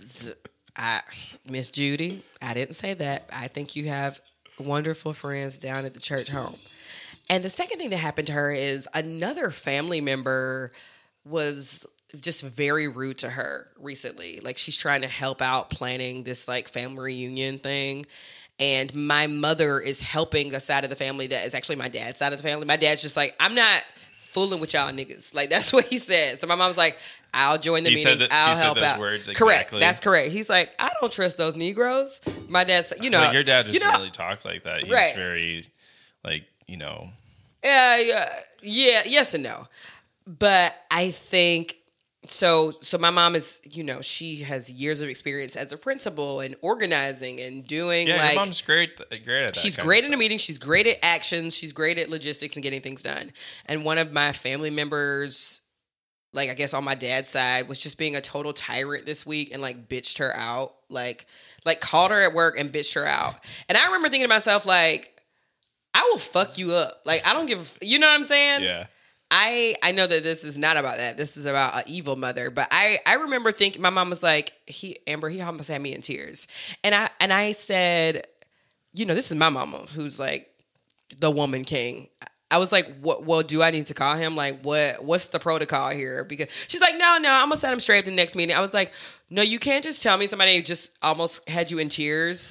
I, Miss Judy, I didn't say that. I think you have wonderful friends down at the church home. And the second thing that happened to her is another family member was just very rude to her recently. Like she's trying to help out planning this like family reunion thing. And my mother is helping the side of the family that is actually my dad's side of the family. My dad's just like, I'm not fooling with y'all niggas. Like that's what he said. So my mom's like, I'll join the He said meetings. that- he I'll said help those out. words Correct. exactly. That's correct. He's like, I don't trust those Negroes. My dad's, you know, Like your dad you doesn't know, really talk like that. He's Right. very, like, you know. Yeah, yeah, yeah, yes and no. But I think so. So my mom is, you know, she has years of experience as a principal and organizing and doing Yeah, like. your mom's great, great at that. She's kind great of in the stuff. meeting. She's great at actions. She's great at logistics and getting things done. And one of my family members, like I guess on my dad's side, was just being a total tyrant this week and like bitched her out. Like, like called her at work and bitched her out. And I remember thinking to myself, like, I will fuck you up. Like, I don't give a, f- you know what I'm saying? Yeah. I I know that this is not about that. This is about an evil mother. But I I remember thinking my mom was like, he Amber, he almost had me in tears. And I and I said, you know, this is my mama who's like the woman king. I was like, what well, do I need to call him? Like, what what's the protocol here? Because she's like, no, no, I'm gonna set him straight at the next meeting. I was like, no, you can't just tell me somebody just almost had you in tears.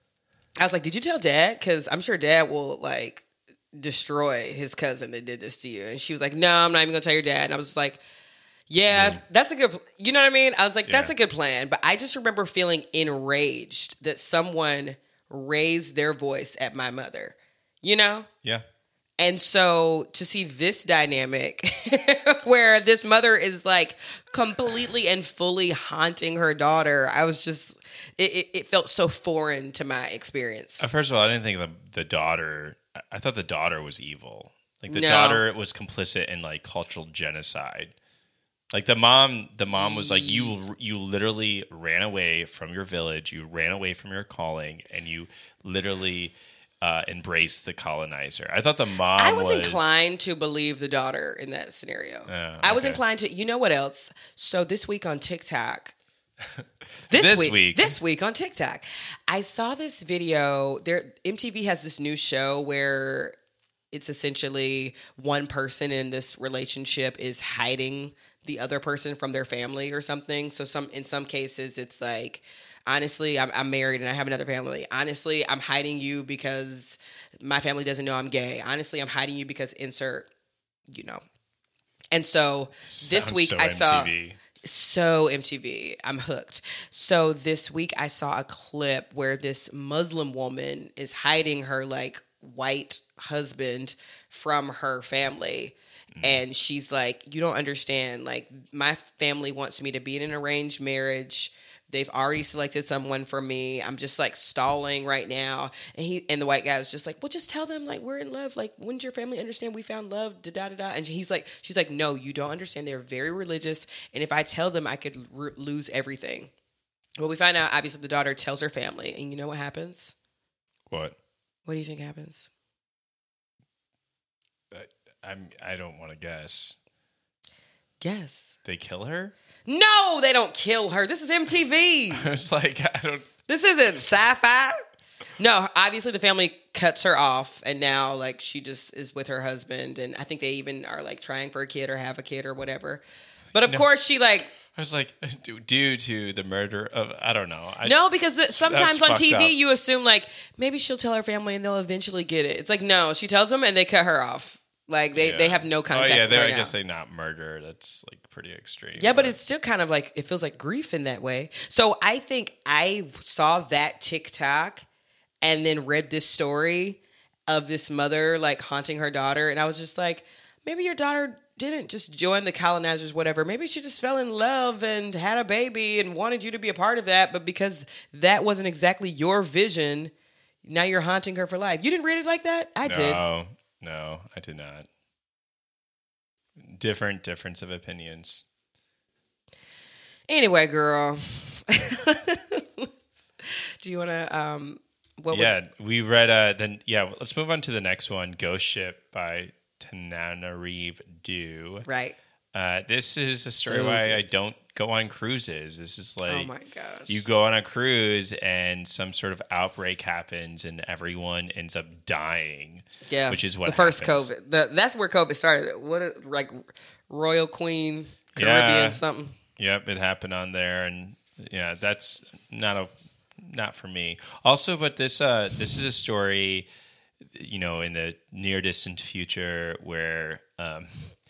I was like, did you tell dad? Because I'm sure dad will like destroy his cousin that did this to you. And she was like, no, I'm not even gonna tell your dad. And I was like, yeah, that's a good, you know what I mean? I was like, that's Yeah. a good plan. But I just remember feeling enraged that someone raised their voice at my mother, you know? Yeah. And so to see this dynamic where this mother is like completely and fully haunting her daughter, I was just, it, it, it felt so foreign to my experience. Uh, First of all, I didn't think the the daughter. I- I thought the daughter was evil. Like the No. daughter was complicit in like cultural genocide. Like the mom, the mom was like, you you literally ran away from your village, you ran away from your calling, and you literally uh, embraced the colonizer. I thought the mom. I was, was inclined to believe the daughter in that scenario. Oh, I was okay. inclined to, you know what else? So this week on TikTok, this, This week, week. this week on TikTok, I saw this video. There, M T V has this new show where it's essentially one person in this relationship is hiding the other person from their family or something. So some in some cases it's like, honestly, I'm, I'm married and I have another family. Honestly, I'm hiding you because my family doesn't know I'm gay. Honestly, I'm hiding you because insert, you know. And so this Sounds week so I saw M T V. so M T V. I'm hooked. So this week I saw a clip where this Muslim woman is hiding her like white husband from her family. And she's like, you don't understand. Like, my family wants me to be in an arranged marriage. They've already selected someone for me. I'm just like stalling right now. And he and the white guy was just like, well, just tell them like we're in love. Like, wouldn't your family understand we found love? Da da da da. And he's like, she's like, no, you don't understand. They're very religious. And if I tell them, I could r- lose everything. Well, we find out obviously the daughter tells her family, and you know what happens? What? What do you think happens? I'm. I don't want to guess. Guess. They kill her. No, they don't kill her. This is M T V. I was like, I don't. This isn't sci-fi. No, obviously the family cuts her off, and now like she just is with her husband, and I think they even are like trying for a kid or have a kid or whatever. But of No. course, she like I was like, due, due to the murder of. I don't know. I, no, because th- sometimes on fucked T V up. you assume like maybe she'll tell her family and they'll eventually get it. It's like no, she tells them and they cut her off. Like they, Yeah. they have no contact. Oh yeah, with they, her I now. guess they not murder. That's like pretty extreme. Yeah, but it's still kind of like, it feels like grief in that way. So I think I saw that TikTok and then read this story of this mother like haunting her daughter, and I was just like, maybe your daughter didn't just join the colonizers, whatever. Maybe she just fell in love and had a baby and wanted you to be a part of that, but because that wasn't exactly your vision, now you're haunting her for life. You didn't read it like that? I no, did. No, no, I did not. Different difference of opinions. Anyway, girl. Do you want to... Um, what yeah, would... we read... Uh, then Yeah, let's move on to the next one, Ghost Ship by Tananarive Due. Right. Uh, this is a story so why good. I don't go on cruises. This is like... Oh, my gosh. You go on a cruise and some sort of outbreak happens and everyone ends up dying. Yeah. Which is what The first happens. COVID. The, that's where COVID started. What, a, like, Royal Queen, Caribbean, yeah. something. Yep, it happened on there. And, yeah, that's not a... Not for me. Also, but this uh, this is a story, you know, in the near distant future where um,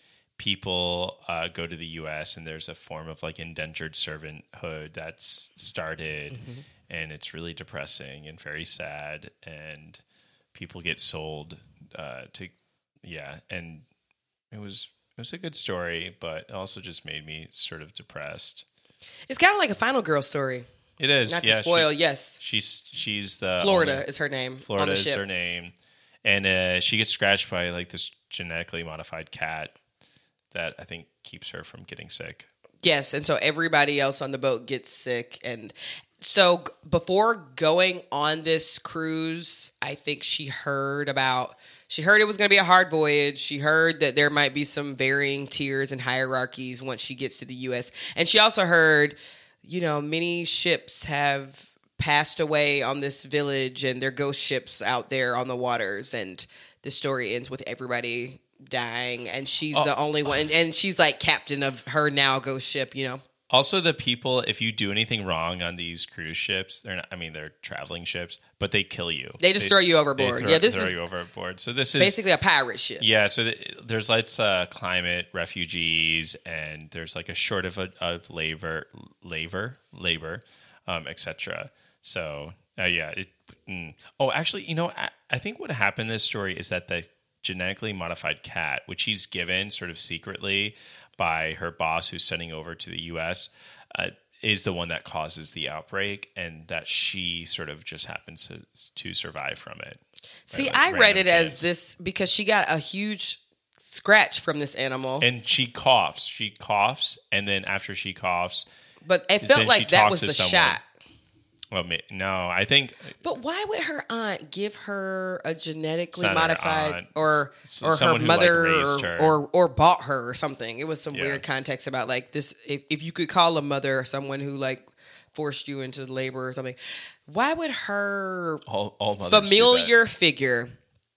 people uh, go to the U S and there's a form of like indentured servanthood that's started, mm-hmm. and it's really depressing and very sad, and people get sold uh, to, yeah, and it was it was a good story, but it also just made me sort of depressed. It's kind of like a Final Girl story. It is. Not yeah, to spoil, she, yes. She's she's the Florida only, is her name. Florida on the is ship. her name, and uh, she gets scratched by like this genetically modified cat that I think keeps her from getting sick. Yes, and so everybody else on the boat gets sick, and so g- before going on this cruise, I think she heard about. She heard it was going to be a hard voyage. She heard that there might be some varying tiers and hierarchies once she gets to the U S, and she also heard, you know, many ships have passed away on this village and they're ghost ships out there on the waters. And the story ends with everybody dying. And she's oh. the only one. And, and she's like captain of her now ghost ship, you know. Also, the people, if you do anything wrong on these cruise ships, they're not, I mean, they're traveling ships, but they kill you. They just they, throw you overboard. Throw, yeah, this throw is you overboard. So this is basically a pirate ship. Yeah, so th- there's like uh, climate refugees, and there's like a short of, a, of labor, labor, labor, um, et cetera. So uh, yeah. It, mm. Oh, actually, you know, I, I think what happened in this story is that the genetically modified cat, which he's given sort of secretly by her boss who's sending over to the U S, uh, is the one that causes the outbreak, and that she sort of just happens to to survive from it. See, like I read it chance. as this because she got a huge scratch from this animal. And she coughs. She coughs, and then after she coughs... But it felt like that was the someone. shot. Well, no, I think... But why would her aunt give her a genetically It's not her modified... aunt. Or It's or her someone who, mother like, raised or, her. or or bought her or something. It was some Yeah. weird context about like this... If, if you could call a mother someone who like forced you into labor or something, why would her all, all mothers do that. familiar figure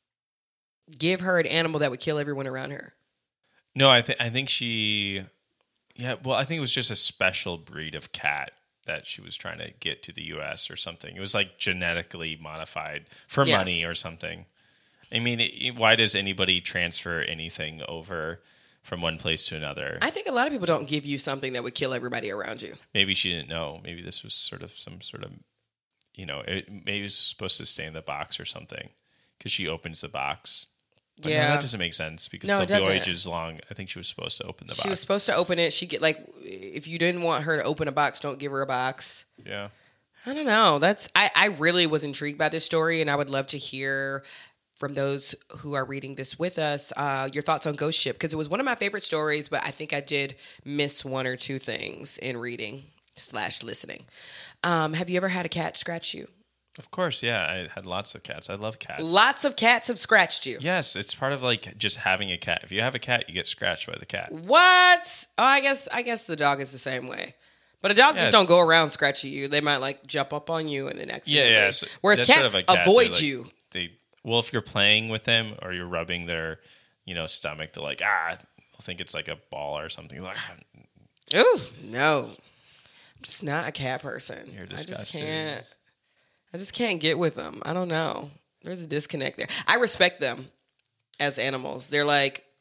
give her an animal that would kill everyone around her? No, I think I think she, yeah. Well, I think it was just a special breed of cat that she was trying to get to the U S or something. It was like genetically modified for Yeah. money or something. I mean, it, why does anybody transfer anything over from one place to another? I think a lot of people don't give you something that would kill everybody around you. Maybe she didn't know. Maybe this was sort of some sort of, you know, it, maybe it was supposed to stay in the box or something because she opens the box. But yeah, no, that doesn't make sense because No, the it doesn't. voyage is long. I think she was supposed to open the box. She was supposed to open it. She get like, if you didn't want her to open a box, don't give her a box. Yeah. I don't know. That's I, I really was intrigued by this story, and I would love to hear from those who are reading this with us uh, your thoughts on Ghost Ship, because it was one of my favorite stories, but I think I did miss one or two things in reading slash listening. Um, have you ever had a cat scratch you? Of course, yeah. I had lots of cats. I love cats. Lots of cats have scratched you. Yes, it's part of like just having a cat. If you have a cat, you get scratched by the cat. What? Oh, I guess I guess the dog is the same way. But a dog Yeah, just don't go around scratching you. They might like jump up on you and then Yeah, accidentally. yeah. So Whereas that's cats sort of a cat. avoid They, like, you. They well, if you're playing with them or you're rubbing their, you know, stomach, they're like, ah, they'll think it's like a ball or something. Like, ah. Ooh, no. I'm just not a cat person. You're I just disgusting. can't. I just can't get with them. I don't know. There's a disconnect there. I respect them as animals. They're like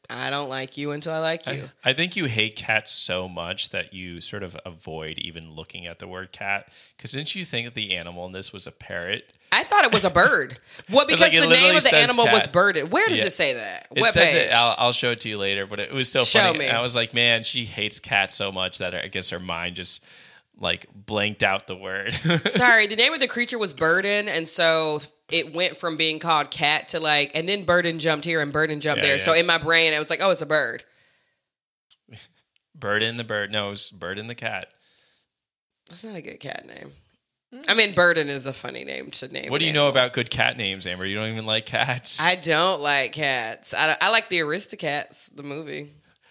I don't like you until I like you. I, I think you hate cats so much that you sort of avoid even looking at the word cat. Because didn't you think that the animal in this was a parrot? I thought it was a bird. Well, because like, the name of the says animal cat. was birded. Where does Yeah. it say that? It what says page? it. I'll, I'll show it to you later. But it was so Show funny. me. I was like, man, she hates cats so much that I guess her mind just like blanked out the word. Sorry, the name of the creature was Burden, and so it went from being called cat to like, and then Burden jumped here and Burden jumped Yeah, there. yeah. So in my brain, I was like, oh, it's a bird. Bird in the bird. No, it was Bird in the cat. That's not a good cat name. I mean, Burden is a funny name to name. What do an you know animal. about good cat names, Amber? You don't even like cats. I don't like cats. I, I like the Aristocats, the movie,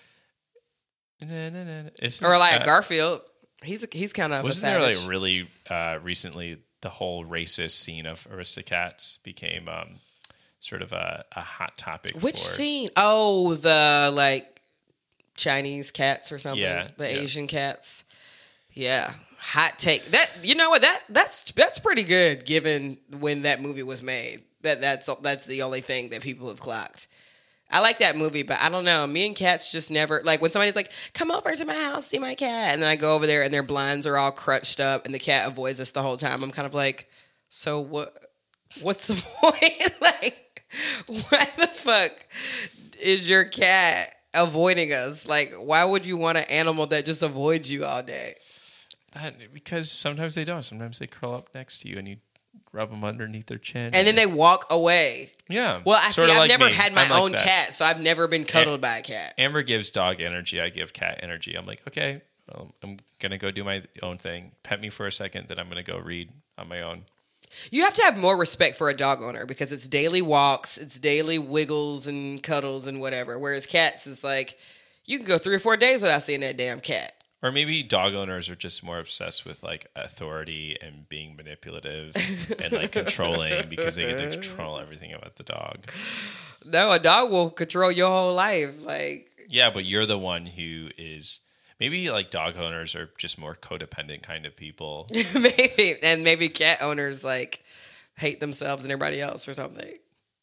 Isn't, or like uh, Garfield. He's a, he's kind of Wasn't a there savage. like really uh, recently the whole racist scene of Aristocats became um, sort of a, a hot topic? Which for, scene? Oh, the like Chinese cats or something. Yeah, the yeah. Asian cats. Yeah, hot take. That you know what that that's that's pretty good given when that movie was made. That that's that's the only thing that people have clocked. I like that movie, but I don't know. Me and cats just never like when somebody's like, "Come over to my house, see my cat," and then I go over there and their blinds are all crunched up, and the cat avoids us the whole time. I'm kind of like, so what? What's the point? Like, why the fuck is your cat avoiding us? Like, why would you want an animal that just avoids you all day? That, because sometimes they don't. Sometimes they curl up next to you and you rub them underneath their chin. And then they walk away. Yeah. Well, I see. sorta I've like never me. had my I'm like own that. cat, so I've never been cuddled by a cat. Amber gives dog energy. I give cat energy. I'm like, okay, well, I'm going to go do my own thing. Pet me for a second, then I'm going to go read on my own. You have to have more respect for a dog owner because it's daily walks, it's daily wiggles and cuddles and whatever. Whereas cats, it's like you can go three or four days without seeing that damn cat. Or maybe dog owners are just more obsessed with like authority and being manipulative and like controlling because they get to control everything about the dog. No, a dog will control your whole life. Like, Yeah, but you're the one who is maybe like dog owners are just more codependent kind of people. maybe, and maybe cat owners like hate themselves and everybody else or something.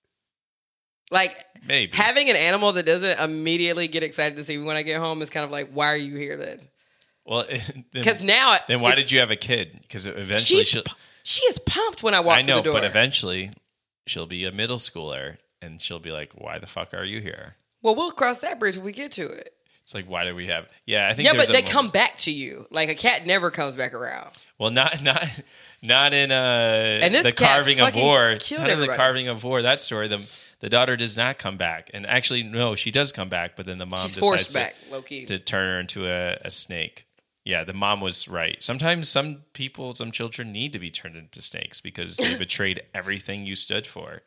Like Maybe. having an animal that doesn't immediately get excited to see me when I get home is kind of like, why are you here then? Well, Because now, then why it's- did you have a kid? Because eventually she's she'll. pu- she is pumped when I walk I know, through the door. but eventually she'll be a middle schooler and she'll be like, "Why the fuck are you here?" Well, we'll cross that bridge when we get to it. It's like, why do we have? Yeah, I think. Yeah, there's but a they moment- come back to you. Like a cat never comes back around. Well, not not not in uh And this the cat carving of fucking war. killed Not in the everybody. carving of war. That story, the the daughter does not come back, and actually, no, she does come back, but then the mom She's decides forced to, back, low key. to turn her into a, a snake. Yeah, the mom was right. Sometimes some people, some children need to be turned into snakes because they betrayed everything you stood for.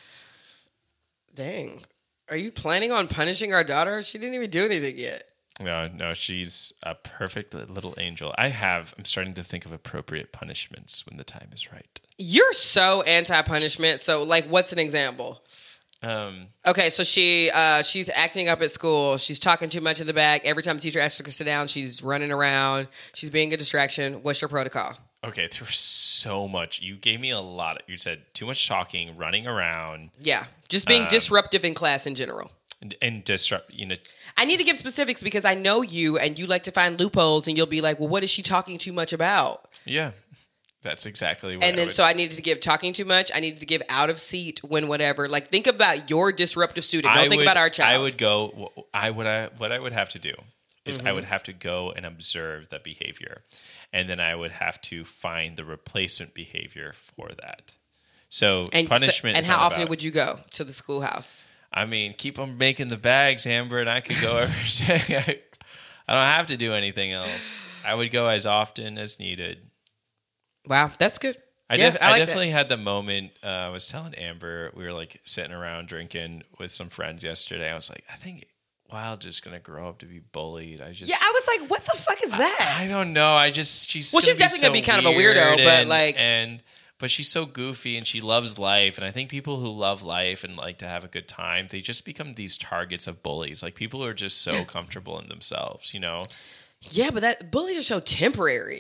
Dang. Are you planning on punishing our daughter? She didn't even do anything yet. No, no, she's a perfect little angel. I have, I'm starting to think of appropriate punishments when the time is right. You're so anti-punishment. So, like, what's an example? Um, Okay, so she uh, she's acting up at school. She's talking too much in the back. Every time the teacher asks her to sit down, she's running around. She's being a distraction. What's your protocol? okay, there's so much. You gave me a lot. You said too much talking, running around, Yeah, just being Um, disruptive in class in general. and, and disrupt, you know. I need to give specifics because I know you and you like to find loopholes and you'll be like, well, what is she talking too much about? Yeah, that's exactly what And I then would- so I needed to give talking too much. I needed to give out of seat when whatever. Like think about your disruptive student. Don't I think would- about our child. I would go. I would. I what I would have to do is Mm-hmm. I would have to go and observe the behavior, and then I would have to find the replacement behavior for that. So and punishment. So, and is how not often about- would you go to the schoolhouse? I mean, keep on making the bags, Amber, and I could go every day. I don't have to do anything else. I would go as often as needed. Wow, that's good. I, Yeah, def- I I, like definitely had the moment. Uh, I was telling Amber, we were like sitting around drinking with some friends yesterday. I was like, I think Wild just gonna grow up to be bullied. I just Yeah, I was like, what the fuck is that? I, I don't know. I just she's Well, gonna she's definitely so gonna be kind of a weird weirdo, but, and- like- and but she's so goofy and she loves life. And I think people who love life and like to have a good time, they just become these targets of bullies. Like people who are just so comfortable in themselves, you know. Yeah, but that bullies are so temporary.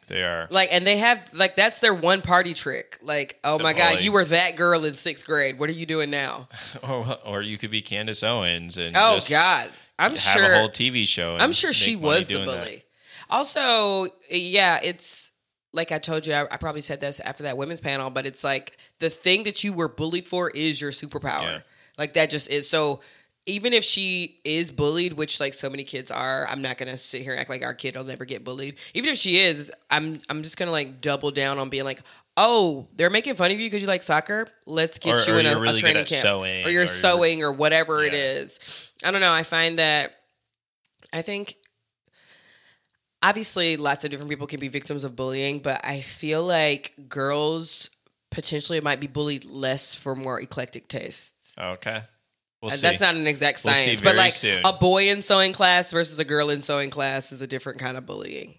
They are. Like, and they have, like, that's their one party trick. Like, oh The my God, bully. you were that girl in sixth grade. What are you doing now? Or, or you could be Candace Owens and Oh, just God. I'm have sure. a whole T V show. And I'm sure she make money was the doing bully. that. Also, yeah, it's like I told you, I, I probably said this after that women's panel, but it's like the thing that you were bullied for is your superpower. Yeah. Like that just is. So even if she is bullied, which like so many kids are, I'm not gonna sit here and act like our kid will never get bullied. Even if she is, I'm I'm just gonna like double down on being like, oh, they're making fun of you because you like soccer. Let's get Or- you or in a, you're really a good training at camp, sewing, or you're or you're- sewing, or whatever it Yeah. is. I don't know. I find that I think obviously lots of different people can be victims of bullying, but I feel like girls potentially might be bullied less for more eclectic tastes. Okay. We'll Uh, see. That's not an exact We'll see science, but very like soon. a boy in sewing class versus a girl in sewing class is a different kind of bullying.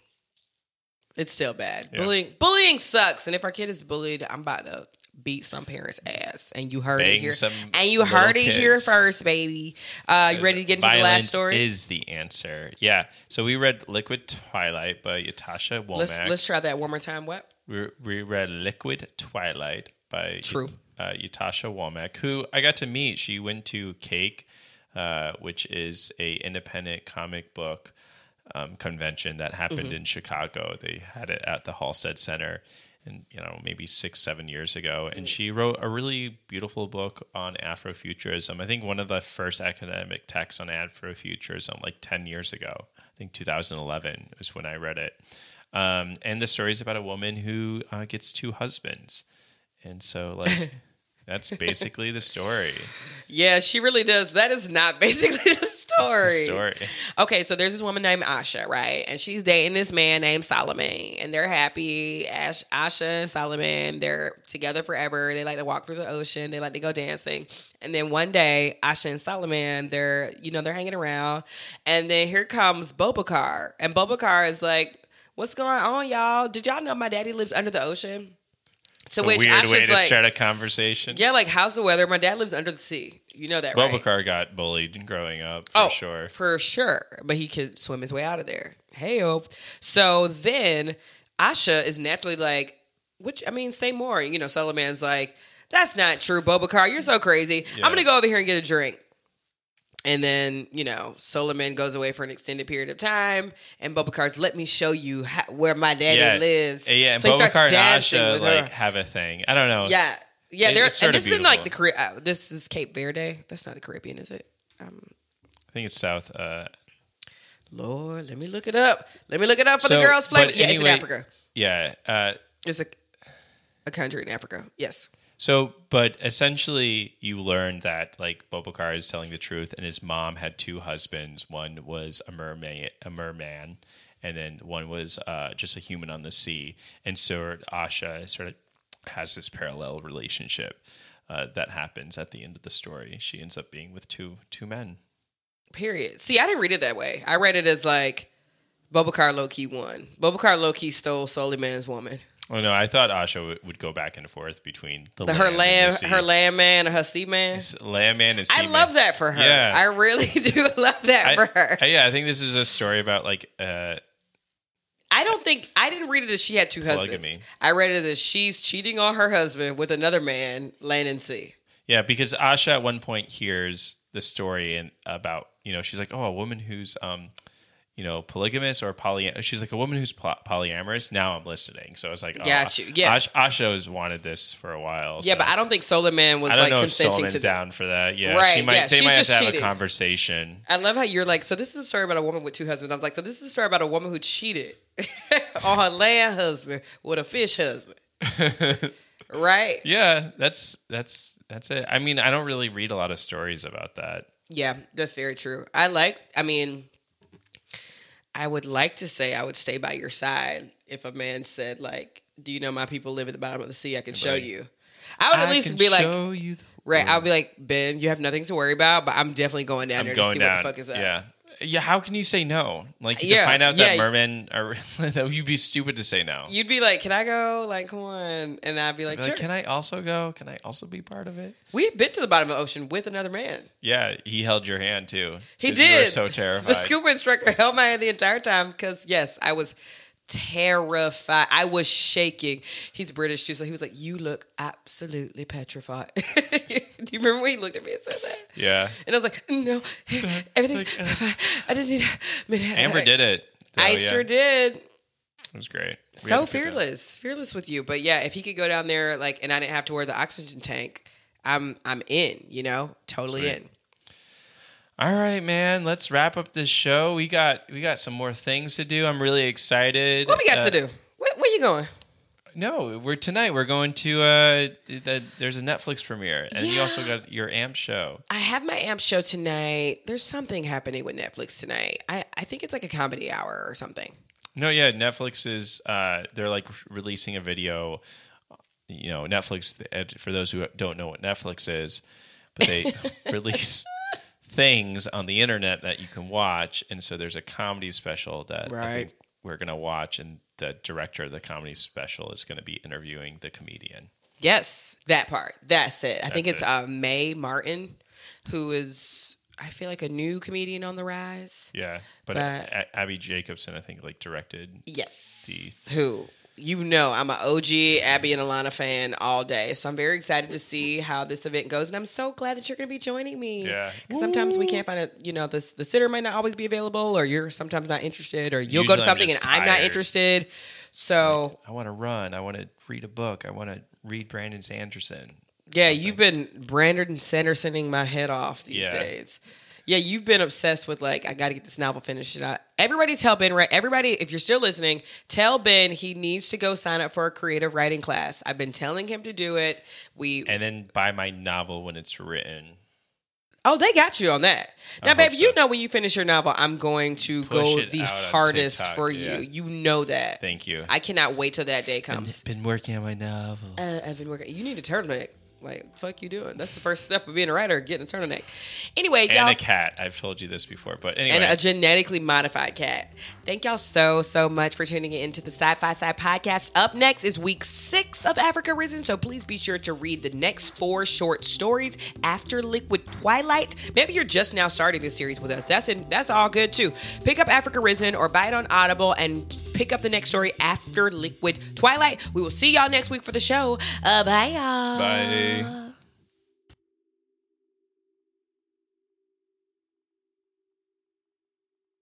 It's still bad. Yeah. Bullying bullying sucks, and if our kid is bullied, I'm about to beat some parents' ass. And you heard Bang it here. some And you little heard it here kids. first, baby. Uh, you ready to get into the Violence last story? is the answer. Yeah. So we read Liquid Twilight by Yatasha Womack. Let's let's try that one more time. What? we, we read Liquid Twilight by True. Uh, Yatasha Womack, who I got to meet. She went to Cake, uh, which is a independent comic book um, convention that happened Mm-hmm. in Chicago. They had it at the Halstead Center, and you know maybe six, seven years ago. And she wrote a really beautiful book on Afrofuturism. I think one of the first academic texts on Afrofuturism, like ten years ago. I think two thousand eleven was when I read it. Um, and the story is about a woman who uh, gets two husbands. And so, like, that's basically the story. Yeah, she really does. That is not basically the story. That's the story. Okay, so there's this woman named Asha, right? And she's dating this man named Solomon. And they're happy. Ash, Asha and Solomon, they're together forever. They like to walk through the ocean. They like to go dancing. And then one day, Asha and Solomon, they're, you know, they're hanging around. And then here comes Bobakar. And Bobakar is like, what's going on, y'all? Did y'all know my daddy lives under the ocean? So It's a which weird Asha's way to like, start a conversation. yeah, like, how's the weather? My dad lives under the sea. You know that, right? Bobakar got bullied growing up, for Oh, sure. for sure. But he could swim his way out of there. Hey-o. So then Asha is naturally like, which, I mean, say more. You know, Solomon's like, that's not true, Bobakar. You're so crazy. Yeah. I'm going to go over here and get a drink. And then, you know, Solomon goes away for an extended period of time. And Bobakar's, let me show you how, where my daddy Yeah. lives. Uh, Yeah, and so he starts Bobakar and dancing Asha with like her. have a thing. I don't know. Yeah. Yeah, It- they're, it's sort and of this is in like the beautiful. Caribbean. Uh, this is Cape Verde. That's not the Caribbean, is it? Um, I think it's South. Uh, Lord, let me look it up. Let me look it up for So, the girls' flavor. but Yeah, it's in anyway- Africa. yeah. Uh, It's a a country in Africa. Yes. So, but essentially, you learn that like Bobakar is telling the truth, and his mom had two husbands. One was a mermaid, a merman, and then one was uh, just a human on the sea. And so Asha sort of has this parallel relationship uh, that happens at the end of the story. She ends up being with two two men. Period. See, I didn't read it that way. I read it as like Bobakar low key won. Bobakar low key stole Soliman's woman. Oh no, I thought Asha w- would go back and forth between the, The, land her and land, the sea. her land man, and her sea man. S- landman and sea I man. love that for her. Yeah. I really do love that I- for her. I- yeah, I think this is a story about like. Uh, I don't think I didn't read it as she had two husbands. Polygamy. I read it as she's cheating on her husband with another man, land and sea. Yeah, because Asha at one point hears the story and about, you know, she's like, oh, a woman who's, um, you know, polygamous or poly. She's like a woman who's poly- polyamorous. Now I'm listening. So I was like, oh, Got you. Yeah. Ash- Asha has wanted this for a while. Yeah, so. but I don't think Soliman was I don't like know if consenting Solomon's to that. down for that. Yeah, Right, she might, yeah, they she's might have just to have cheating. a conversation. I love how you're like, so this is a story about a woman with two husbands. I was like, so this is a story about a woman who cheated on her land husband with a fish husband. Right? Yeah, that's that's that's it. I mean, I don't really read a lot of stories about that. Yeah, that's very true. I like, I mean, I would like to say I would stay by your side if a man said, like, do you know my people live at the bottom of the sea? I can show Right. you. I would at I least can be like, show you the right, I'll be like, Ben, you have nothing to worry about, but I'm definitely going down I'm there going to see down. what the fuck is up. Yeah. Yeah, how can you say no? Like, to Yeah, find out yeah. that mermen are, that you'd be stupid to say no. You'd be like, can I go? Like, come on. And I'd be like, Be sure. like, can I also go? Can I also be part of it? We've been to the bottom of the ocean with another man. Yeah, he held your hand too. He 'Cause did. You were so terrified. The scuba instructor held my hand the entire time because, yes, I was terrified. I was shaking. He's British too, so he was like, "You look absolutely petrified." Do you remember when he looked at me and said that? Yeah. And I was like, "No, everything's Like, uh, fine. I just need." A Amber did it. though, I yeah. sure did. It was great. We So had to pick that. fearless, fearless with you. But yeah, if he could go down there, like, and I didn't have to wear the oxygen tank, I'm, I'm in. You know, totally Sweet. in. All right, man. Let's wrap up this show. We got we got some more things to do. I'm really excited. What we got Uh, to do? Where, where you going? No, we're tonight. We're going to. Uh, the, there's a Netflix premiere, and you also Yeah. got your AMP show. I have my amp show tonight. There's something happening with Netflix tonight. I, I think it's like a comedy hour or something. No, yeah, Netflix is. Uh, they're like releasing a video. You know, Netflix. For those who don't know what Netflix is, but they release things on the internet that you can watch, and so there's a comedy special that I Right. think we're gonna watch, and the director of the comedy special is going to be interviewing the comedian. Yes, that part. That's it. I think That's it's it. uh, Mae Martin, who is, I feel like, a new comedian on the rise. Yeah, but, But- A- Abby Jacobson, I think, like directed. Yes. The- Who? You know, I'm an O G Abby and Alana fan all day. So I'm very excited to see how this event goes. And I'm so glad that you're going to be joining me. Yeah. Because sometimes we can't find a, you know, the, the sitter might not always be available, or you're sometimes not interested, or you'll go to Usually I'm something and just I'm not tired. interested. So, I want to run. I want to read a book. I want to read Brandon Sanderson. yeah, something. you've been Brandon Sandersoning my head off these Yeah. days. Yeah, you've been obsessed with, like, I got to get this novel finished. And I, everybody tell Ben, right? Everybody, if you're still listening, tell Ben he needs to go sign up for a creative writing class. I've been telling him to do it. We And then buy my novel when it's written. Oh, they got you on that. I Now, hope babe, you so. know when you finish your novel, I'm going to Push go it the out on hardest TikTok, for yeah. you. You know that. Thank you. I cannot wait till that day Been, comes. been working on my novel. Uh, I've been working. You need a turtleneck. Like, what the fuck you doing? That's the first step of being a writer, getting a turtleneck. Anyway, and y'all. a cat. I've told you this before, but anyway. And a genetically modified cat. Thank y'all so, so much for tuning into the Sci-Fi Side podcast. Up next is week six of Africa Risen, so please be sure to read the next four short stories after Liquid Twilight. Maybe you're just now starting this series with us. That's in, that's all good too. Pick up Africa Risen or buy it on Audible and pick up the next story after Liquid Twilight. We will see y'all next week for the show. Uh, bye, y'all. Bye.